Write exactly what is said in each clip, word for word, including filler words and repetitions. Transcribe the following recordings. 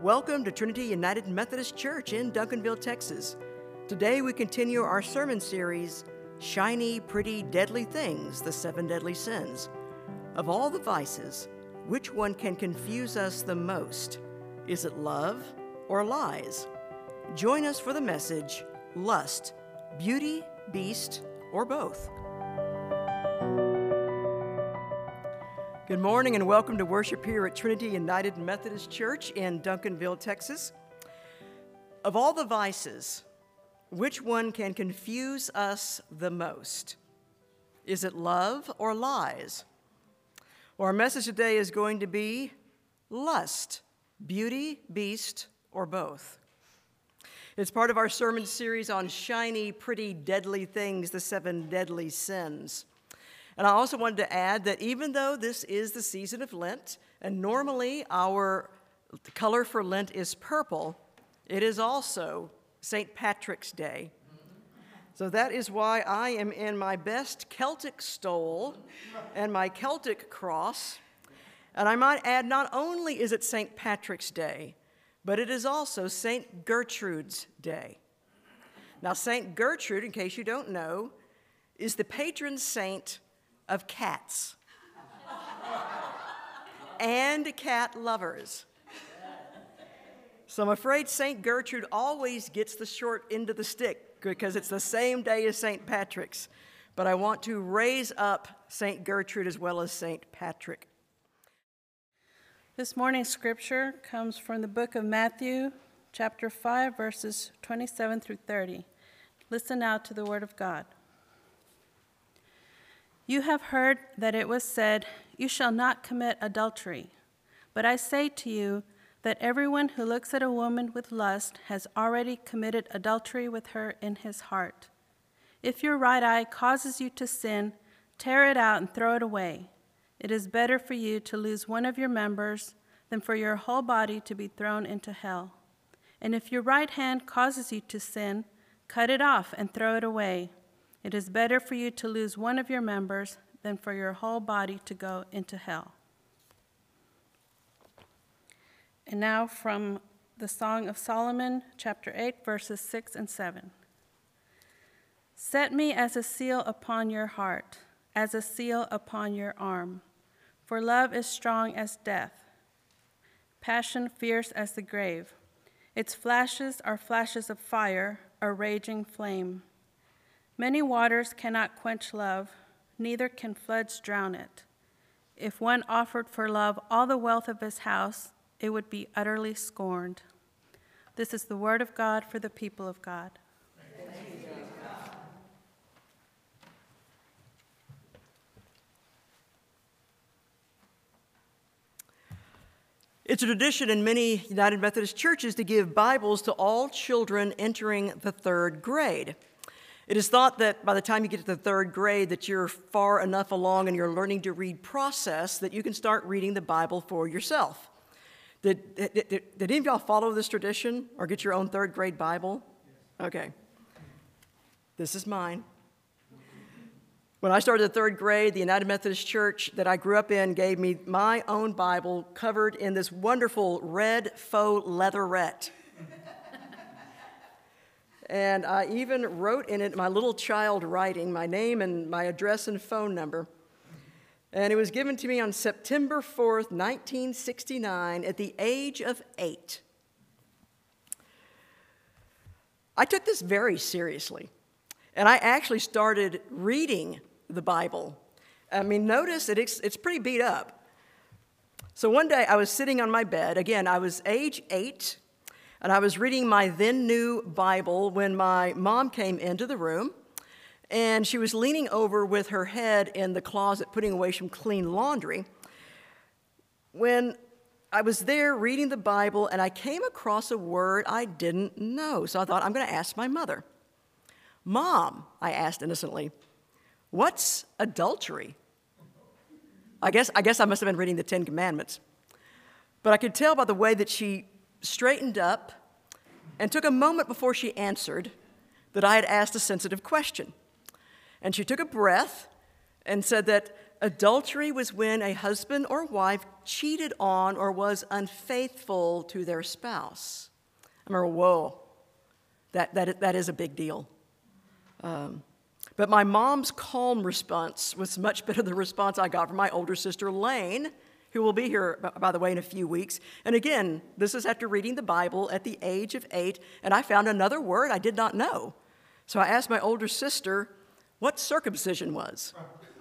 Welcome to Trinity United Methodist Church in Duncanville, Texas. Today we continue our sermon series, Shiny, Pretty, Deadly Things, the Seven Deadly Sins. Of all the vices, which one can confuse us the most? Is it love or lies? Join us for the message, Lust, Beauty, Beast, or Both. Good morning and welcome to worship here at Trinity United Methodist Church in Duncanville, Texas. Of all the vices, which one can confuse us the most? Is it love or lies? Well, our message today is going to be lust, beauty, beast, or both. It's part of our sermon series on shiny, pretty, deadly things, the seven deadly sins. And I also wanted to add that even though this is the season of Lent, and normally our color for Lent is purple, it is also Saint Patrick's Day. So that is why I am in my best Celtic stole and my Celtic cross. And I might add, not only is it Saint Patrick's Day, but it is also Saint Gertrude's Day. Now, Saint Gertrude, in case you don't know, is the patron saint of cats and cat lovers. So I'm afraid Saint Gertrude always gets the short end of the stick because it's the same day as Saint Patrick's. But I want to raise up Saint Gertrude as well as Saint Patrick. This morning's scripture comes from the book of Matthew, chapter five, verses twenty-seven through thirty. Listen now to the word of God. You have heard that it was said, "You shall not commit adultery." But I say to you that everyone who looks at a woman with lust has already committed adultery with her in his heart. If your right eye causes you to sin, tear it out and throw it away. It is better for you to lose one of your members than for your whole body to be thrown into hell. And if your right hand causes you to sin, cut it off and throw it away. It is better for you to lose one of your members than for your whole body to go into hell. And now from the Song of Solomon, chapter eight, verses six and seven. Set me as a seal upon your heart, as a seal upon your arm. For love is strong as death, passion fierce as the grave. Its flashes are flashes of fire, a raging flame. Many waters cannot quench love, neither can floods drown it. If one offered for love all the wealth of his house, it would be utterly scorned. This is the word of God for the people of God. Thanks be to God. It's a tradition in many United Methodist churches to give Bibles to all children entering the third grade. It is thought that by the time you get to the third grade that you're far enough along in your learning to read process that you can start reading the Bible for yourself. Did, did, did, did any of y'all follow this tradition or get your own third grade Bible? Okay. This is mine. When I started the third grade, the United Methodist Church that I grew up in gave me my own Bible covered in this wonderful red faux leatherette. And I even wrote in it my little child writing, my name and my address and phone number. And it was given to me on September fourth, nineteen sixty-nine, at the age of eight. I took this very seriously, and I actually started reading the Bible. I mean, notice that it's, it's pretty beat up. So one day I was sitting on my bed. Again, I was age eight. And I was reading my then new Bible when my mom came into the room, and she was leaning over with her head in the closet putting away some clean laundry. When I was there reading the Bible, and I came across a word I didn't know, so I thought, I'm going to ask my mother. Mom, I asked innocently, what's adultery? I guess, I guess I must have been reading the Ten Commandments. But I could tell by the way that she straightened up and took a moment before she answered that I had asked a sensitive question. And she took a breath and said that adultery was when a husband or wife cheated on or was unfaithful to their spouse. I remember, whoa, that, that, that is a big deal. Um, but my mom's calm response was much better than the response I got from my older sister, Lane, who will be here, by the way, in a few weeks. And again, this is after reading the Bible at the age of eight, and I found another word I did not know. So I asked my older sister what circumcision was.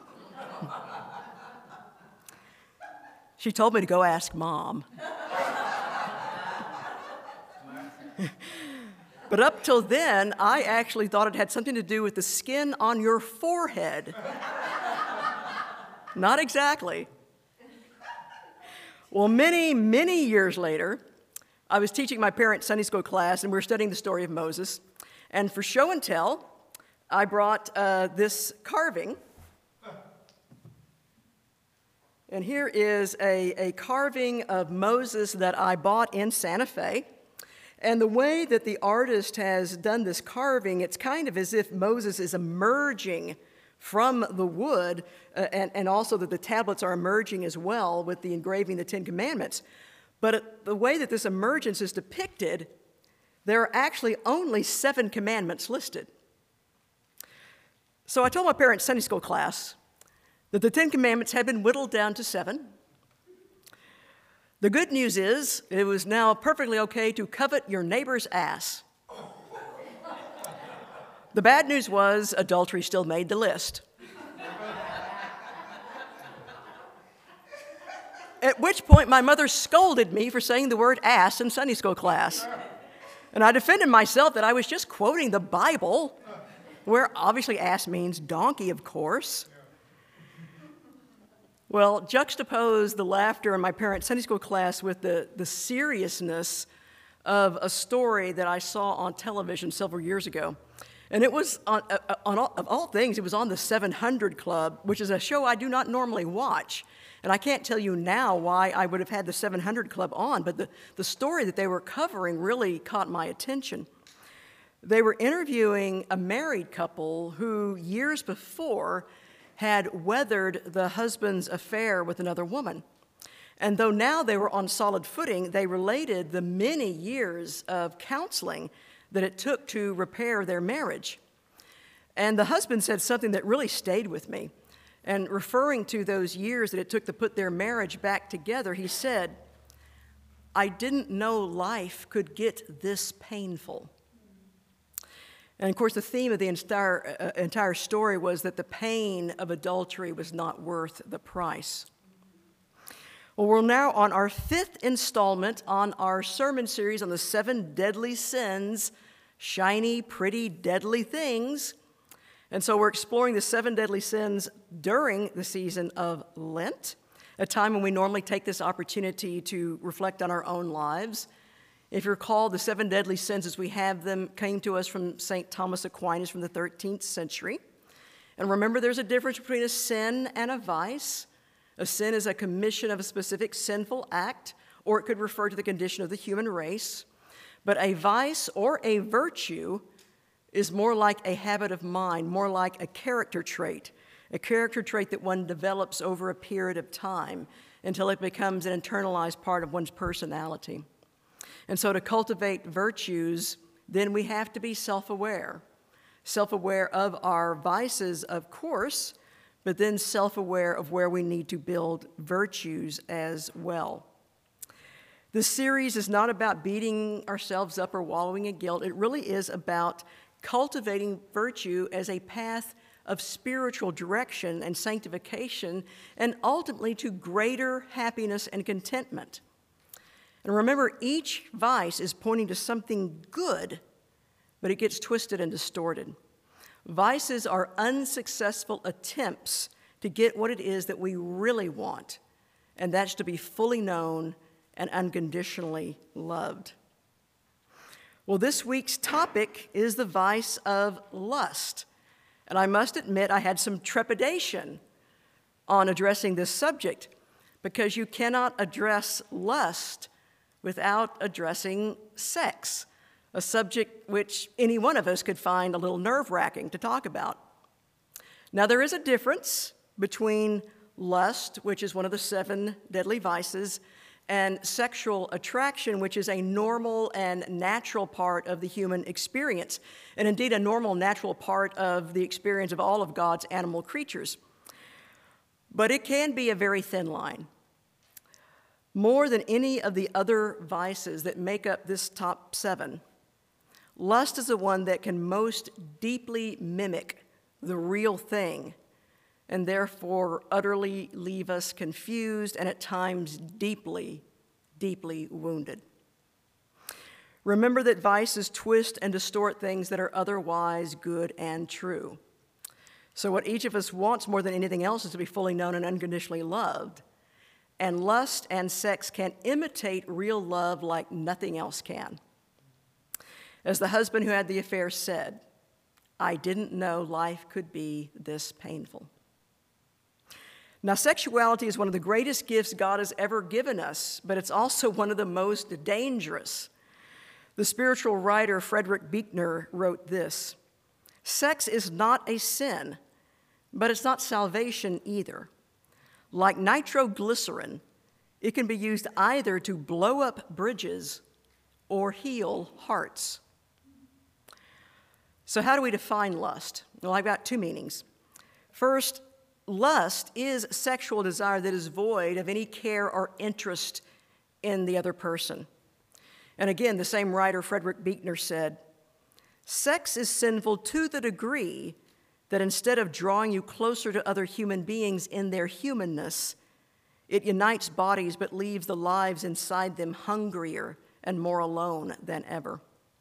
She told me to go ask Mom. But up till then, I actually thought it had something to do with the skin on your forehead. Not exactly. Well, many, many years later, I was teaching my parents' Sunday school class, and we were studying the story of Moses. And for show and tell, I brought uh, this carving. And here is a, a carving of Moses that I bought in Santa Fe. And the way that the artist has done this carving, it's kind of as if Moses is emerging from the wood, uh, and, and also that the tablets are emerging as well with the engraving the Ten Commandments. But uh, the way that this emergence is depicted, there are actually only seven commandments listed. So I told my parents' Sunday school class that the Ten Commandments had been whittled down to seven. The good news is it was now perfectly okay to covet your neighbor's ass. The bad news was adultery still made the list. At which point my mother scolded me for saying the word ass in Sunday school class. And I defended myself that I was just quoting the Bible, where obviously ass means donkey, of course. Well, juxtapose the laughter in my parents' Sunday school class with the, the seriousness of a story that I saw on television several years ago. And it was, on, uh, on all, of all things, it was on the seven hundred Club, which is a show I do not normally watch. And I can't tell you now why I would have had the seven hundred Club on, but the, the story that they were covering really caught my attention. They were interviewing a married couple who, years before, had weathered the husband's affair with another woman. And though now they were on solid footing, they related the many years of counseling that it took to repair their marriage. And the husband said something that really stayed with me. And referring to those years that it took to put their marriage back together, he said, "I didn't know life could get this painful." And of course, the theme of the entire, uh, entire story was that the pain of adultery was not worth the price. Well, we're now on our fifth installment on our sermon series on the seven deadly sins, shiny, pretty, deadly things. And so we're exploring the seven deadly sins during the season of Lent, a time when we normally take this opportunity to reflect on our own lives. If you recall, the seven deadly sins as we have them came to us from Saint Thomas Aquinas from the thirteenth century. And remember, there's a difference between a sin and a vice. A sin is a commission of a specific sinful act, or it could refer to the condition of the human race. But a vice or a virtue is more like a habit of mind, more like a character trait, a character trait that one develops over a period of time until it becomes an internalized part of one's personality. And so to cultivate virtues, then we have to be self-aware. Self-aware of our vices, of course, but then self-aware of where we need to build virtues as well. This series is not about beating ourselves up or wallowing in guilt. It really is about cultivating virtue as a path of spiritual direction and sanctification, and ultimately to greater happiness and contentment. And remember, each vice is pointing to something good, but it gets twisted and distorted. Vices are unsuccessful attempts to get what it is that we really want, and that's to be fully known and unconditionally loved. Well, this week's topic is the vice of lust. And I must admit I had some trepidation on addressing this subject, because you cannot address lust without addressing sex, a subject which any one of us could find a little nerve-wracking to talk about. Now, there is a difference between lust, which is one of the seven deadly vices, and sexual attraction, which is a normal and natural part of the human experience, and indeed a normal, natural part of the experience of all of God's animal creatures. But it can be a very thin line. More than any of the other vices that make up this top seven, lust is the one that can most deeply mimic the real thing, and therefore utterly leave us confused and at times deeply, deeply wounded. Remember that vices twist and distort things that are otherwise good and true. So what each of us wants more than anything else is to be fully known and unconditionally loved. And lust and sex can imitate real love like nothing else can. As the husband who had the affair said, "I didn't know life could be this painful." Now, sexuality is one of the greatest gifts God has ever given us, but it's also one of the most dangerous. The spiritual writer Frederick Buechner wrote this: "Sex is not a sin, but it's not salvation either. Like nitroglycerin, it can be used either to blow up bridges or heal hearts." So how do we define lust? Well, I've got two meanings. First, lust is sexual desire that is void of any care or interest in the other person. And again, the same writer, Frederick Buechner, said, "Sex is sinful to the degree that instead of drawing you closer to other human beings in their humanness, it unites bodies but leaves the lives inside them hungrier and more alone than ever."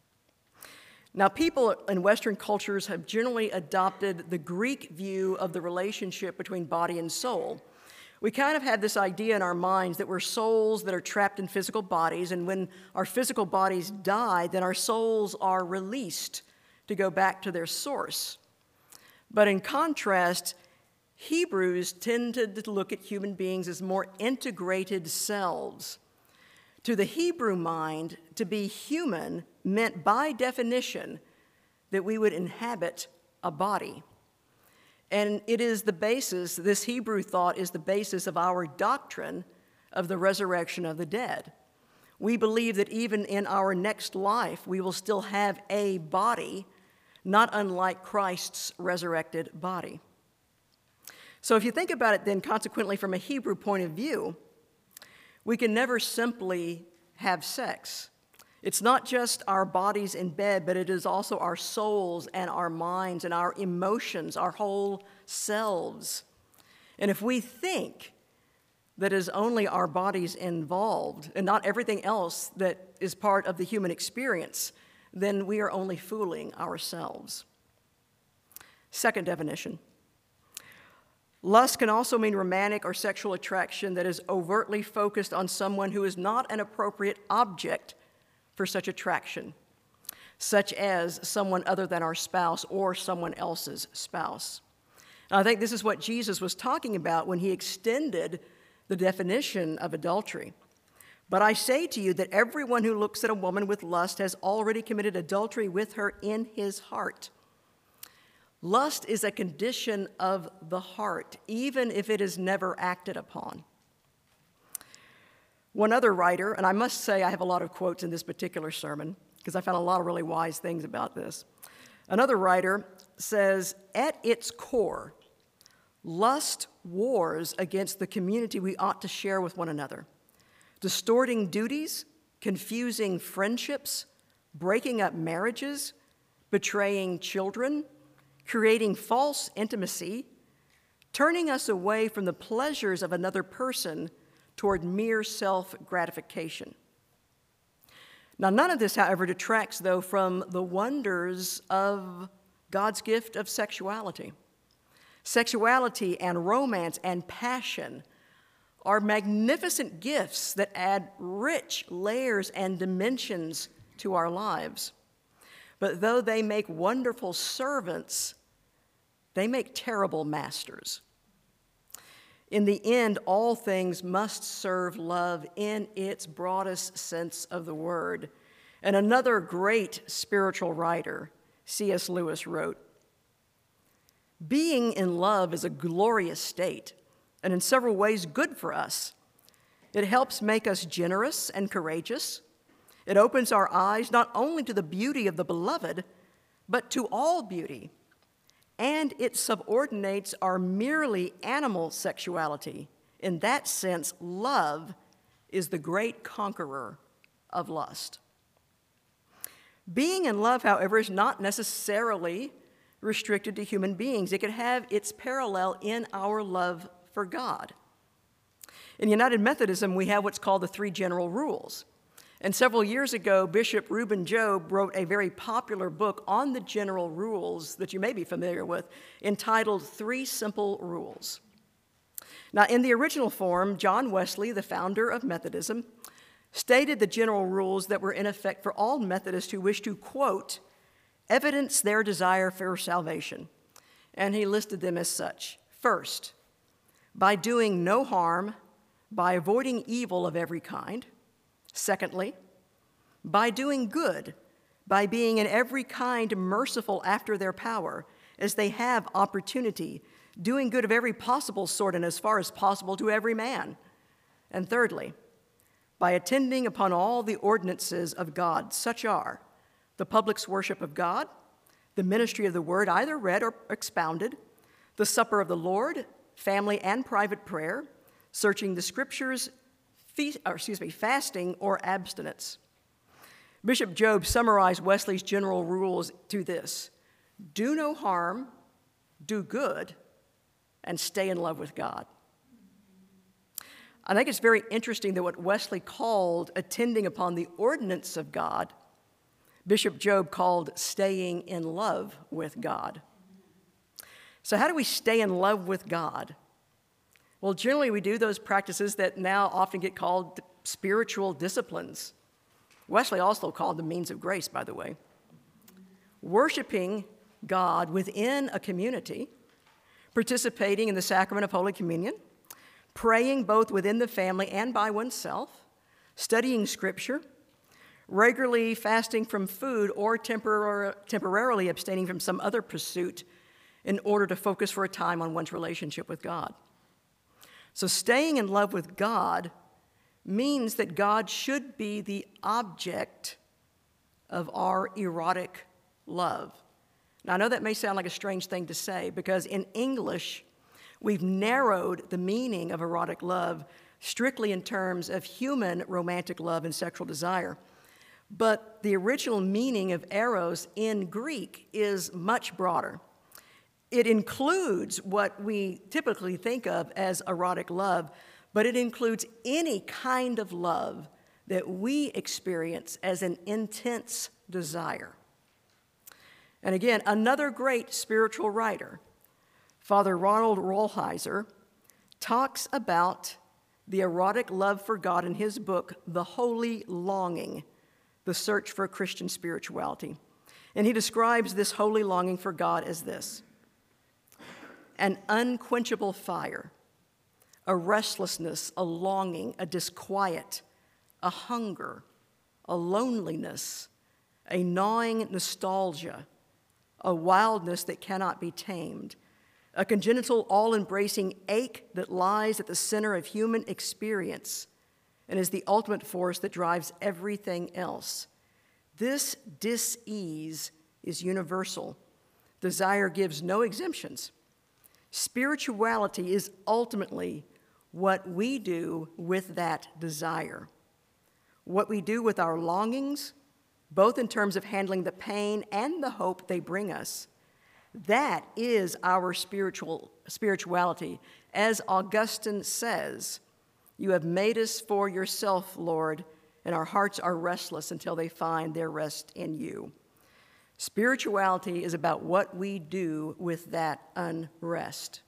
Now, people in Western cultures have generally adopted the Greek view of the relationship between body and soul. We kind of have this idea in our minds that we're souls that are trapped in physical bodies, and when our physical bodies die, then our souls are released to go back to their source. But in contrast, Hebrews tended to look at human beings as more integrated selves. To the Hebrew mind, to be human meant by definition that we would inhabit a body. And it is the basis, this Hebrew thought is the basis of our doctrine of the resurrection of the dead. We believe that even in our next life, we will still have a body, not unlike Christ's resurrected body. So if you think about it then, consequently, from a Hebrew point of view, we can never simply have sex. It's not just our bodies in bed, but it is also our souls and our minds and our emotions, our whole selves. And if we think that is only our bodies involved and not everything else that is part of the human experience, then we are only fooling ourselves. Second definition. Lust can also mean romantic or sexual attraction that is overtly focused on someone who is not an appropriate object for such attraction, such as someone other than our spouse or someone else's spouse. And I think this is what Jesus was talking about when he extended the definition of adultery. "But I say to you that everyone who looks at a woman with lust has already committed adultery with her in his heart." Lust is a condition of the heart, even if it is never acted upon. One other writer, and I must say I have a lot of quotes in this particular sermon because I found a lot of really wise things about this. Another writer says, "At its core, lust wars against the community we ought to share with one another, distorting duties, confusing friendships, breaking up marriages, betraying children, creating false intimacy, turning us away from the pleasures of another person toward mere self-gratification." Now, none of this, however, detracts, though, from the wonders of God's gift of sexuality. Sexuality and romance and passion are magnificent gifts that add rich layers and dimensions to our lives. But though they make wonderful servants, they make terrible masters. In the end, all things must serve love in its broadest sense of the word. And another great spiritual writer, C S Lewis, wrote, "Being in love is a glorious state, and in several ways good for us. It helps make us generous and courageous. It opens our eyes not only to the beauty of the beloved, but to all beauty. And it subordinates our merely animal sexuality. In that sense, love is the great conqueror of lust. Being in love, however, is not necessarily restricted to human beings. It could have its parallel in our love for God. In United Methodism, we have what's called the three general rules. And several years ago, Bishop Reuben Job wrote a very popular book on the general rules that you may be familiar with, entitled Three Simple Rules. Now, in the original form, John Wesley, the founder of Methodism, stated the general rules that were in effect for all Methodists who wish to, quote, evidence their desire for salvation. And he listed them as such. First, by doing no harm, by avoiding evil of every kind. Secondly, by doing good, by being in every kind merciful after their power, as they have opportunity, doing good of every possible sort and as far as possible to every man. And thirdly, by attending upon all the ordinances of God, such are the public's worship of God, the ministry of the word, either read or expounded, the supper of the Lord, family and private prayer, searching the scriptures, feast, or excuse me, fasting or abstinence. Bishop Job summarized Wesley's general rules to this: do no harm, do good, and stay in love with God. I think it's very interesting that what Wesley called attending upon the ordinance of God, Bishop Job called staying in love with God. So how do we stay in love with God? Well, generally we do those practices that now often get called spiritual disciplines. Wesley also called them means of grace, by the way. Worshiping God within a community, participating in the sacrament of Holy Communion, praying both within the family and by oneself, studying Scripture, regularly fasting from food or tempor- temporarily abstaining from some other pursuit in order to focus for a time on one's relationship with God. So staying in love with God means that God should be the object of our erotic love. Now, I know that may sound like a strange thing to say because in English, we've narrowed the meaning of erotic love strictly in terms of human romantic love and sexual desire. But the original meaning of eros in Greek is much broader. It includes what we typically think of as erotic love, but it includes any kind of love that we experience as an intense desire. And again, another great spiritual writer, Father Ronald Rolheiser, talks about the erotic love for God in his book, The Holy Longing, The Search for Christian Spirituality. And he describes this holy longing for God as this: an unquenchable fire, a restlessness, a longing, a disquiet, a hunger, a loneliness, a gnawing nostalgia, a wildness that cannot be tamed, a congenital, all-embracing ache that lies at the center of human experience and is the ultimate force that drives everything else. This dis-ease is universal. Desire gives no exemptions. Spirituality is ultimately what we do with that desire, what we do with our longings, both in terms of handling the pain and the hope they bring us. That is our spiritual spirituality. As Augustine says, you have made us for yourself, Lord, and our hearts are restless until they find their rest in you. Spirituality is about what we do with that unrest.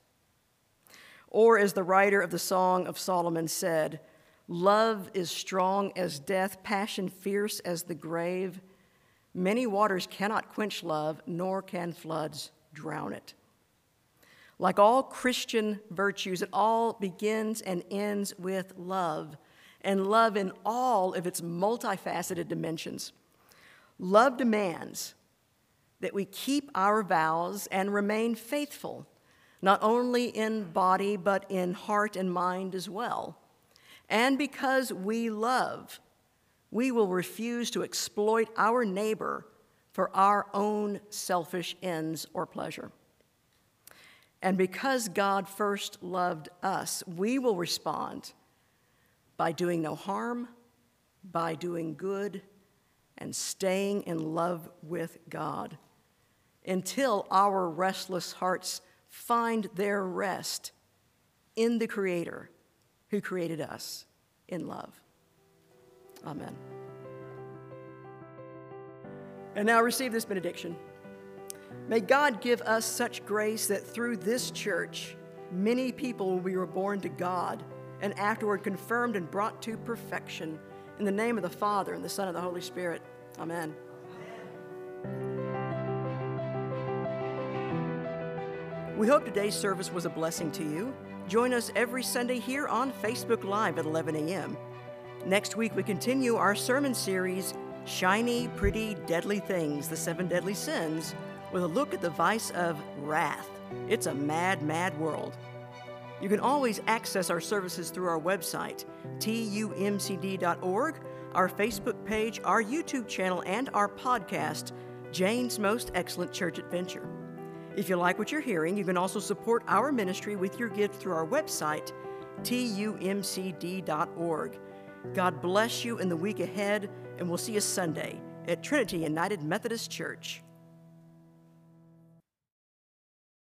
Or as the writer of the Song of Solomon said, love is strong as death, passion fierce as the grave. Many waters cannot quench love, nor can floods drown it. Like all Christian virtues, it all begins and ends with love, and love in all of its multifaceted dimensions. Love demands that we keep our vows and remain faithful, not only in body, but in heart and mind as well. And because we love, we will refuse to exploit our neighbor for our own selfish ends or pleasure. And because God first loved us, we will respond by doing no harm, by doing good, and staying in love with God until our restless hearts find their rest in the Creator who created us in love. Amen. And now receive this benediction. May God give us such grace that through this church, many people will be reborn to God and afterward confirmed and brought to perfection. In the name of the Father, and the Son, and the Holy Spirit. Amen. We hope today's service was a blessing to you. Join us every Sunday here on Facebook Live at eleven a.m. Next week, we continue our sermon series, Shiny, Pretty, Deadly Things, the Seven Deadly Sins, with a look at the vice of wrath. It's a mad, mad world. You can always access our services through our website, T U M C D dot org, our Facebook page, our YouTube channel, and our podcast, Jane's Most Excellent Church Adventure. If you like what you're hearing, you can also support our ministry with your gift through our website, T U M C D dot org. God bless you in the week ahead, and we'll see you Sunday at Trinity United Methodist Church.